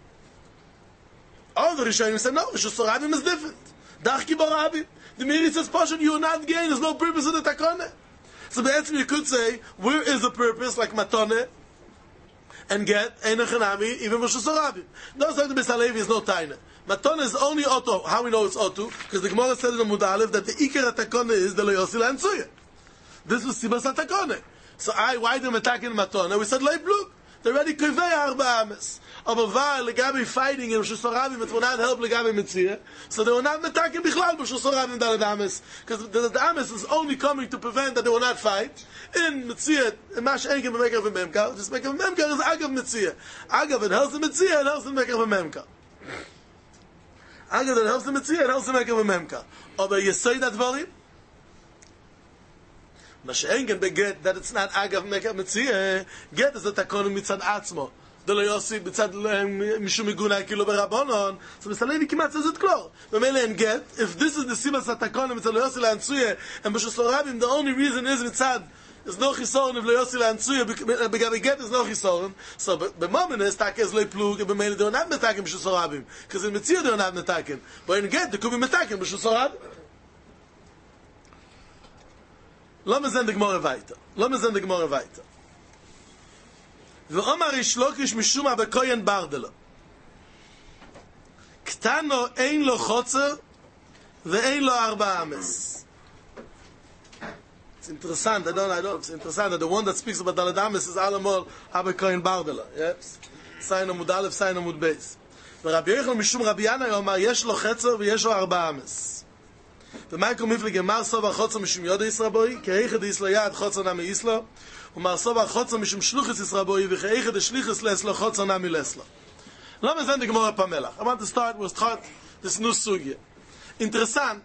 All the Rishonim said no, Rishus HaRabim is different. Dachki Barabim. The Meiri says, Pashan, you are not gain, there's no purpose in the takona. So be'etzem you could say, where is the purpose, like matone, and get Ein Echanami, even B'Shus HaRabim. No, so the Beis HaLevi is no taina. Matone is only Oto. How we know it's Oto? Because the Gemara said in the Mud Aleph that the Iker HaTakone is the Lo Yosil Ansuya. This was Sibas HaTakone. So I, why do we attack in Matone? We said Lei Plug. They're already Kovei Arba Ames. Aber weil Legabi fighting in B'Shus HaRabim, it will not help Legabi Mitzvah. So they will not attacking Bichlal B'Shus HaRabim Daled Ames. Because the Ames is only coming to prevent that they will not fight. In Mitzvah, in Mash Enkim Mekach v'Memkar, just Mekach v'Memkar is Agav Mitzvah. Agav, it helps the Mitzvah, it helps the Mekach v'Memkar. Agav, it helps the Mitzvah, it helps the Mekach v'Memkar. Aber you say that volume? Mash Enkim beget that it's not Agav Mekach Mitzvah. Get is the Takonu Mitzad Atzmo. The lo yosi b'tzad mishum iguna kilo berabonon. So Beis HaLevi kimat says it klor. B'meile and get, if this is the sibas hatakon mitzad lo yosi la'ansuye, and B'Shus HaRabim, the only reason is mitzad is no chisoron if lo yosi la'ansuye, begabi get is no chisoron. So b'momen is take is lo plug, and b'meile they are not metaken B'Shus HaRabim, because in mitzvah they are not metaken. But in get they could be metaken B'Shus HaRabim. Lass mir sehen die Gemara weiter. Lass mir sehen die Gemara weiter. ואומר איש לוקיש משום הבקוין ברדלו. קטנו אין לו חוצר ואין לו ארבע אמס. It's interessant, I don't, I don't, it's interessant that the one that speaks about Daled Ames is Alamol Abakoyin Bardela. Yes? Sign Amud Aleph, sign Amud Beis. ורבי יוחנן משום רבי ינאי אומר, יש לו חצר ויש לו ארבע אמס. ומייקל מיפליג אמר סוב החוצר משום יודו ישרבוי, כי היחד יסלו יד חוצר נמי יסלו, ומר סוב החוצר משום שלוחס ישרבוי, וכי היחד השליחס לסלו חוצר נמי לסלו. לא מזן דגמור הפמלח. I want to start with start this new sugya. Interessant,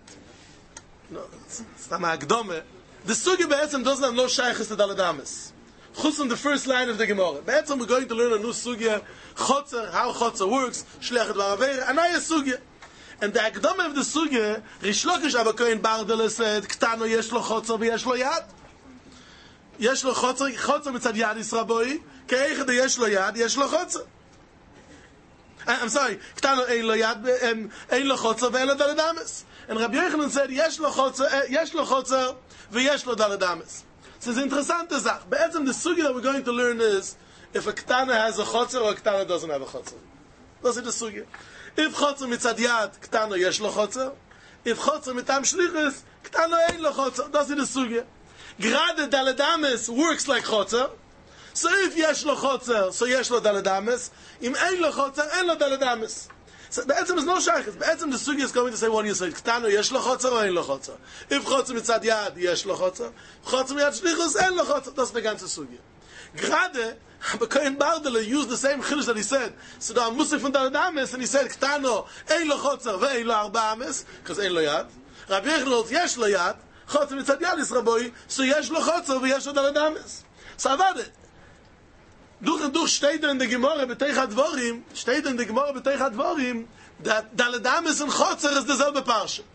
סתם ההקדומה, the sugya בעצם doesn't have no shaykhis to Daled Ames. Chutz on the first line of the Gemara. Be'etzem we're going to learn a new sugya, chotzer, how chotzer works, shlechet v'aravera, anaya sugya. And the akdama of the sugya, Rish Lakish Abakoyin Bardela said, Ktano yesh lo chotzer v'yesh lo yad. Yesh lo chotzer, chotzer mitzad yad yisraboi, ke'echad yesh lo yad, yesh lo chotzer. I'm sorry, Ktano ein lo yad, um, ein lo chotzer, ve'en lo daled ames. And Rabbi Yochanan said, yesh lo chotzer, uh, yesh lo chotzer, ve'yesh lo daled ames. So it's interesting to say, be'etzem the sugi that we're going to learn is, if a Ktana has a chotzer or a Ktana doesn't have a chotzer. That's the sugi. If chotzer mitzad yad, Ktano yesh lo chotzer. If chotzer mitam shlichus, Ktano ein lo chotzer. That's the sugi. Grade daled ames works like chotzer. So if yesh lo chotzer, so yesh lo daled ames. Im ein lo chotzer, ein lo daled ames. So be'etzem is no shaykhis. Be'etzem the sugi is going to say, what do you say? Ktano yesh lo chotzer or ein lo chotzer? If chotzer mitzad yad, yesh lo chotzer. Chotzer mitzad shlichus, ein lo chotzer. That's the ganze sugi. Grade, but Kohen Bardele used the same chiddush that he said. So the Musik from Daled Ames, and he said, Ktano, ein lo chotzer, ve'ein lo arba ames, because ein lo yad. Rabbi Yochanan, yesh lo yad, chotzer mitzad yad is raboi, so yesh lo chotzer, ve'yesh lo Daled Ames. So avade. Durch und durch steht in der Gemorre, beteich advorim, steht in der Gemorre, beteich advorim, that Daled Ames und chotzer ist derselbe Parsche.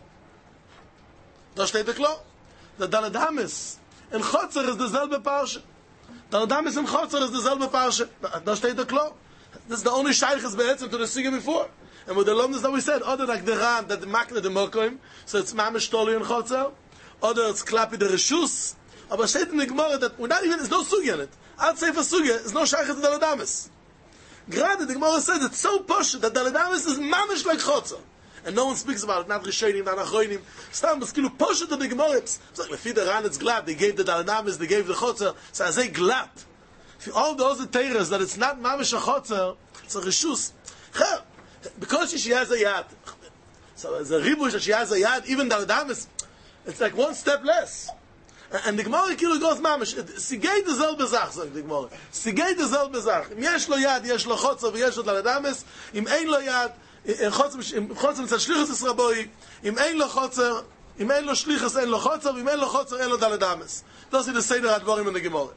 Da steht der klar. That Daled Ames und chotzer ist derselbe Parsche. Daled Ames and Chotzer is the selbe parsha. Da steht the klar. This is the only shaykhs be'etzem to the sugi before. And with the alumnus that we said, other like the ram, that the makne the mokoim, so it's mamish toli and Chotzer, other it's klapi the reshus. Aber steht in the Gemara that we're not even, there's no sugi on it. I'd say for sugi, there's no shaykhs to Daled Ames. Gerade the Gemara said it's so posh that Daled Ames is mamish like Chotzer. And no one speaks about it, not Rishonim, not Achronim. Stam, it's kilu poshet to the Gemara. It's like, lefi the Ran, it's glad. They gave the Daled Ames, they gave the Chotzer. So I say glad. All those Teiras, that it's not Mamish a Chotzer, it's a Rishus. Because she has a Yad. So as a Ribush that she has a Yad, even Daled Ames, it's like one step less. And the Gemara kilu goes Mamish. Sigei de Zel Bezach, so the Gemara. Sigei de Zel Bezach. Im yesh lo Yad, yesh lo Chotzer, v'yesh lo Daled Ames. Im ein lo Yad, in chotzer mitzad shlichus is raboi, im ein lo chotzer, im ein lo shlichus ein lo chotzer, im ein lo chotzer ein lo daled ames. Das ist the seder advarim in the Gemara.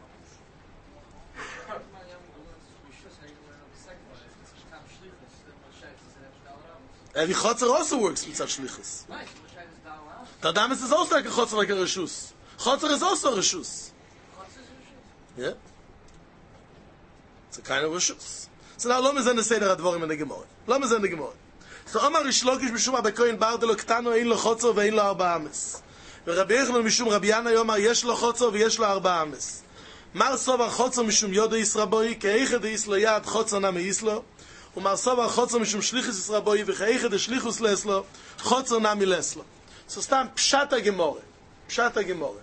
And the chotzer also works mitzad shlichus. Daled ames is also like a chotzer, like a reshus. Chotzer is also a reshus. Yeah? It's a kind of reshus. So now, lo mezen the seder advarim in the Gemara. Lo mezen the Gemara. So Amar Rishlokish mishum abekoyin bardelo ktano ein lo chotzer ve'ein lo arba ames. Rabbi Yochanan mishum Rabbi Yana yomar yesh lo chotzer ve'yesh lo arba ames. Mar sovar chotzer mishum yodo yisraboi ke'eiche de yislo yad chotzer na me'islo. Umar sovar chotzer mishum shlichus yisraboi ve'ke'eiche de shlichus leslo chotzer na mileslo. So stam pshat Gemara. Pshat Gemara.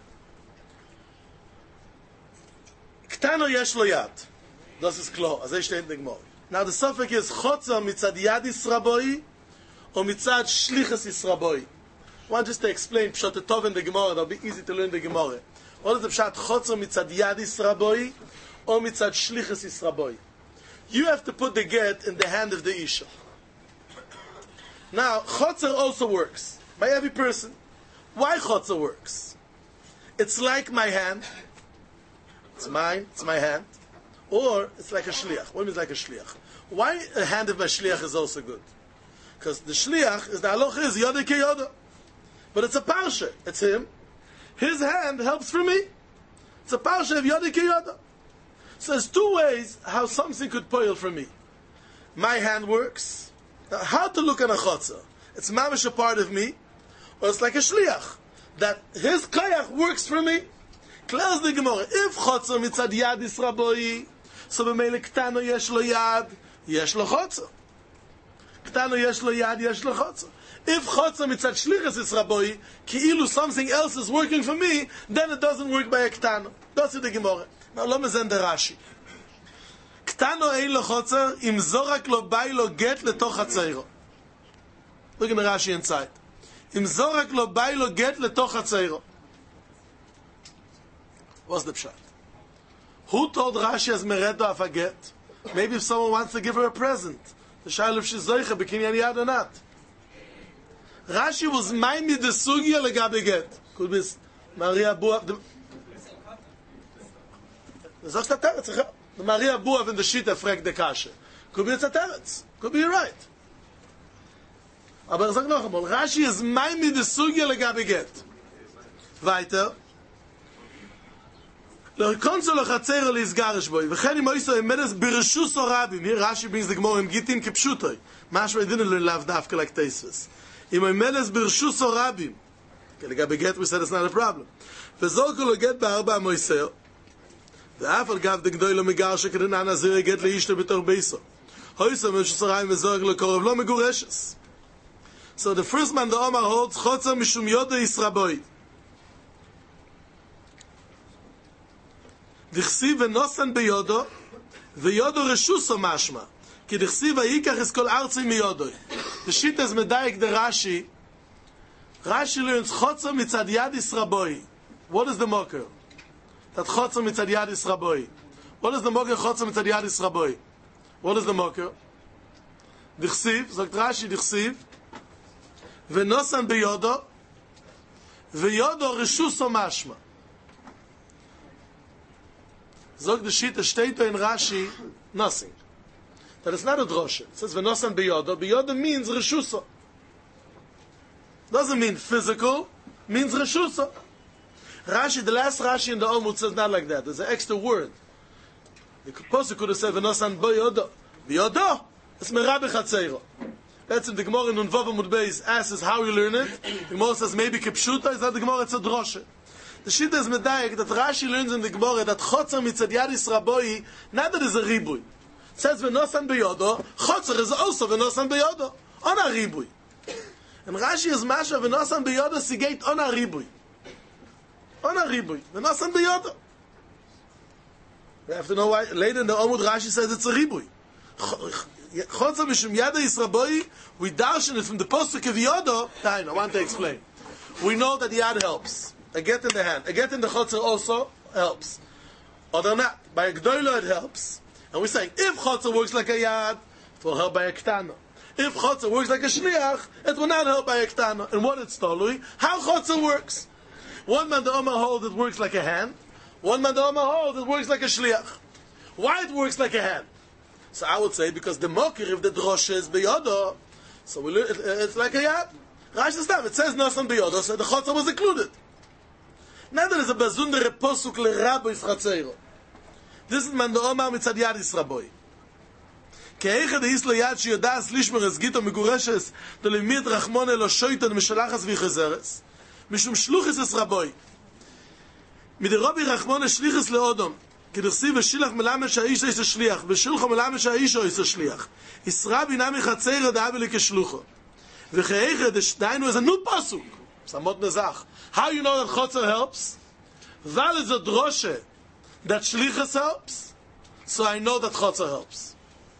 Ktano yesh lo yad. Das ist klar. Also steht in der Gemara. Now the suffix is chotzer mitzad yad yisraboi or mitzad shlichus yisraboi. I want just to explain pshat tov in the Gemara. That'll be easy to learn the Gemara. What is the pshat chotzer mitzad yad yisraboi or mitzad shlichus yisraboi? You have to put the get in the hand of the isha. Now chotzer also works by every person. Why chotzer works? It's like my hand. It's mine. It's my hand. Or it's like a shliach. What means like a shliach? Why a hand of a shliach is also good? Because the shliach is the halacha is yoda ke yoda. But it's a parsha. It's him. His hand helps for me. It's a parsha of yoda ke yoda. So there's two ways how something could poil for me. My hand works. Now, how to look at a chotzer? It's mamish a part of me, or it's like a shliach that his koyach works for me. Clears the Gemara. If chotzer mitzad yad yisraboi, so b'meile ktano yesh lo yad, yesh lo chotzer. Ktano yesh lo yad, yesh lo chotzer. If chotzer mitzad shlichus yisraboi, ki'ilu something else is working for me, then it doesn't work by a ktano. That's the Gemara. Now let me send the Rashi. Ktano ein lo chotzer, im zorak lo bai lo get letoch hatzayro. Look in the Rashi inside. Im zorak lo bai lo get letoch hatzayro. What's the pshat? Who told Rashi as meredo of a get? Maybe if someone wants to give her a present. The shayla if she's zoicha, b'kinyan yad or not. Rashi was maimi the sugya legabe get. Could be Maria Buav. The Zachta teretz. The Maria Buav in the shita frek de kashe. Could be it's a teretz. Could be right. Aber sag noch einmal. Rashi is maimi the sugya legabe get. Weiter. לקונסול לחצר להסגרש בוי, וכן אם אויסו אמדס ברשוס או רבים, here Rashi brings the Gemara in Gittin כפשוטוי, משהו דין לאו דווקא like Teisves. אם אמדס ברשוס או רבים, לגבי גט we said it's not a problem. וזורקו לו גט בארבע מויסר, ואף על גב דגדוי לא מגר שכדנן הזיר גט לאישתו בתור ביסו. הויסו מרשוס או רבים וזורק לו קורב לא מגורשס. So the first man the Omar holds חוצר משום יודו ישרבוי. דכסיב ונוסן ביודו ויודו רשוסו משמע כי דכסיב ויקח את כל ארצי מיודו. The shit is medayik the Rashi. Rashi learns chotzer mitzad yad yisraboi. What is the mocker? That chotzer mitzad yad yisraboi. What is the mocker chotzer mitzad yad yisraboi? What is the mocker? דכסיב, sagt Rashi דכסיב ונוסן ביודו ויודו רשוסו משמע. Zog the sheet steht in Rashi nothing. That is not a drosha. It says v'nosan biyodo. Biyodo means reshuso. Doesn't mean physical. Means reshuso. Rashi, the last Rashi in the Omud says not like that. There's an extra word. The Pasuk could have said v'nosan biyodo. Biyodo. It's merabi chatzeiro. That's in the Gemara in Nunvav Amud Beis asks how you learn it. The Gemara says maybe kipshuta. Is that the Gemara? It's a drosha. The shit is medayik that Rashi learns in the Gemara that chotzer mitzad yad yisraboi, not that is a ribui. It says v'nosan beyodo, chotzer is also v'nosan beyodo, on a ribui. And Rashi is masha v'nosan beyodo sigate on a ribui. On a ribui, v'nosan beyodo. We have to know why. Later in the Omud Rashi says it's a ribui. Chotzer mishum yad yisraboi, we darshan it from the posuk of yodo. I want to explain. We know that yad helps. A get in the hand. A get in the chotzer also helps. Or not. By a gdoilo it helps. And we're saying, if chotzer works like a yad, it will help by a ktana. If chotzer works like a shliach, it will not help by a ktana. And what it's tolui, how chotzer works. One man the Omar holds it works like a hand. One man the Omar holds it works like a shliach. Why it works like a hand? So I would say, because the mokir, if the drosha is beyodo, so we learn, it, it's like a yad. Rashi says, it says nosan beyodo, so the chotzer was included. Now there is a besondere posuk lerabo yisratzeiro. This is man the Omar mitzad yad yisraboi. Ke'echad is lo yad shiyodas lishmer es gito megureshes to limit rachmon elo shoyton mishalachas v'yichezeres mishum shluchis es raboi. Miderobi rachmon shlichis leodom כדכסיב ושילח מלמד שהאיש יש השליח ושילחו מלמד שהאיש יש השליח ישרה בינה מחצר דאב לכשלוחו וכאחד דיינו is a new pasuk. Samot nezach. How you know that chotzer helps? Val is a droshe that shlichus helps, so I know that chotzer helps.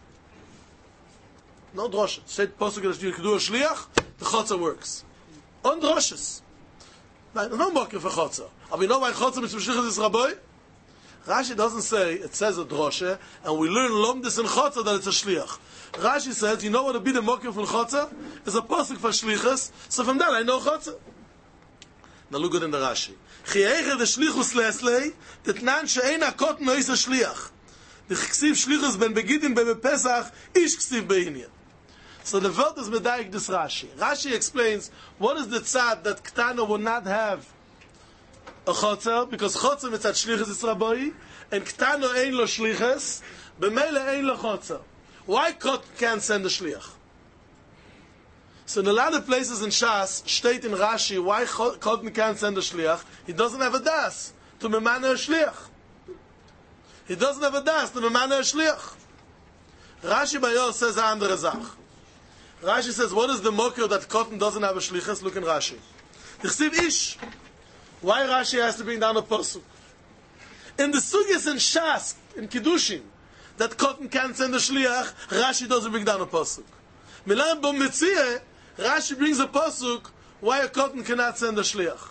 No droshe. Said pasuk that you can do a shliach, the chotzer works. On droshes. No mocker for chotzer. But we know why chotzer is shlichus is rabbi? Rashi doesn't say it says a droshe, and we learn lomdis in chotzer that it's a shliach. Rashi says, you know what to be the mocker from chotzer? Is a pasuk for shlichus, so from that I know chotzer. Now look good in the Rashi. Chiyeiche de shlichus leslei, tetnan she'ein hakot no is a shliach. The ksiv shlichus ben begidin ben bepesach, ish ksiv beinyan. So the word is medayik this Rashi. Rashi explains, what is the tzad that Ktana will not have a chotzer, because chotzer mitzad shlichus is raboi, and Ktana ein lo shlichus, b'meile ein lo chotzer. Why Kot can't send a shliach? So in a lot of places in Shas, state in Rashi, why Kotten can't send a shliach? He doesn't have a das to memana a shliach. He doesn't have a das to memana a shliach. Rashi Bayor says a andere Zach. Rashi says, what is the mocker that Kotten doesn't have a shlichus? Look in Rashi. Dichsiv ish. Why Rashi has to bring down a pasuk? In the sugyas in Shas, in Kiddushin, that Kotten can't send a shliach, Rashi doesn't bring down a pasuk. Milan Bom Metzia, Rashi brings a pasuk why a cotton cannot send a shliach.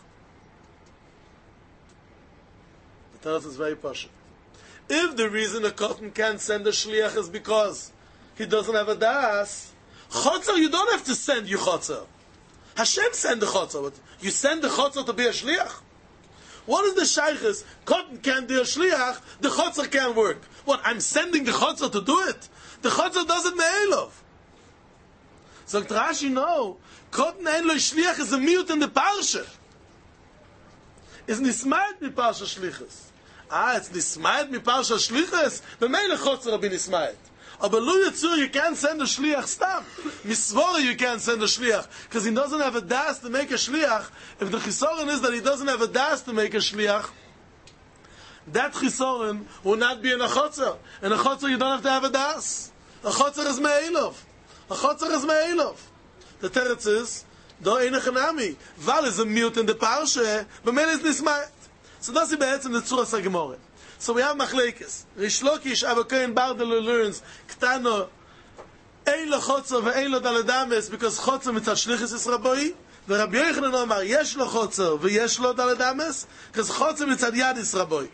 The Torah is very posh. If the reason a cotton can't send a shliach is because he doesn't have a das, chotzer you don't have to send you chotzer. Hashem send the chotzer, but you send the chotzer to be a shliach. What is the shaykhis? Cotton can't do a shliach, the chotzer can't work. What? I'm sending the chotzer to do it. The chotzer does it me'elov. So Rashi, no. Cotton ein lo shliach is a mute in the parsha. Is nismalt the parsha shlichus. ah, it's nismayet mi parsha shlichus, b'meile chotzer rabbi nismayet. Aber lu yitzur, you can't send a shliach stam. Misvora, you can't send a shliach. Because he doesn't have a das to make a shliach. If the chisoron is that he doesn't have a das to make a shliach, that chisoron will not be in a chotzer. In a chotzer, you don't have to have a das. A chotzer is me'elov. A chotzer is me'elov. The teretz is, do eine chanami. Val is a mute in the parsha, but mele is nismayet. So that's the be'etzim the tzura sagemore. So we have machlekes. Rish Lakish Avakoyin Bardel learns Ktano Ein lo chotzer ve'ein lo daladames, because chotzer mitzad shlichus is raboi. Rabbi Yochanan Omar yesh lo chotzer ve'yesh lo daladames, because chotzer mitzad yad is raboi.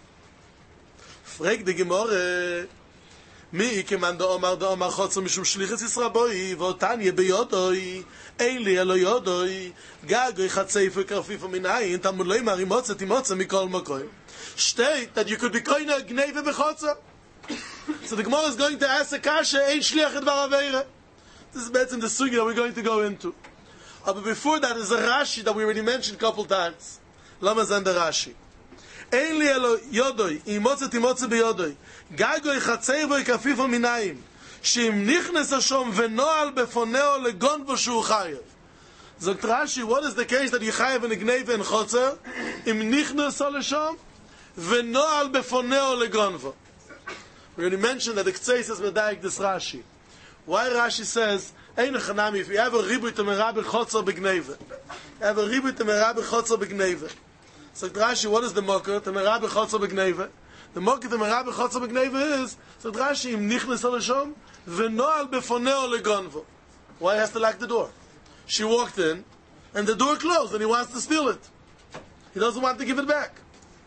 Frag the Gemore. Mi keman do Omar do Omar chotzer mishum shlichus is raboi, v'otanye beyodoi. Ein li elo yodoi. Gagoi chatzeifu karfifu minayin. Talmud lo imar imotze timotze mikol mokoim. State that you could be koine gneve bechotzer. So the Gemara is going to ask a kasha, ein shliach et bar aveire. This is better in the sugi that we're going to go into. Uh, but before that is a Rashi that we already mentioned a couple times. Lama zan the Rashi. Ein li elo yodoi, imotze timotze beyodoi. Gagoi chatzei boi kafifo minayim. Shim nichnes ashom venoal befoneo legon bo shu chayev. Zogt Rashi, what is the case that you chayev in a gneve and chotzer? Im nichnes ashom v'noal befoneo legonvo. We already mentioned that the Ktseis says medayik this Rashi. Why Rashi says, Ein chanami, if you have a ribui to merabi chotzer begneve. You have a ribui to merabi chotzer begneve. So Rashi, what is the mocker to merabi chotzer begneve? The mocker to merabi chotzer begneve is, so Rashi, im nichnes alashom, v'noal befoneo legonvo. Why he has to lock the door? She walked in, and the door closed, and he wants to steal it. He doesn't want to give it back.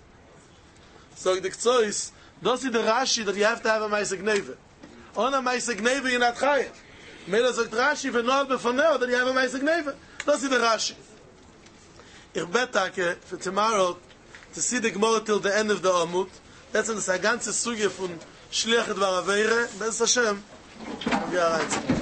So the Ktsois, does see the Rashi that you have to have a Maisa Gneve. On a Maisa Gneve you're not chayev. Mela sagt Rashi, v'noal befoneo, that you have a Maisa Gneve. Does see the Rashi. Ich bet for tomorrow, to see the Gemara till the end of the Amud. That's in the ganze Suge von Shliach et Bar Aveire. Bez Hashem. Wir rein.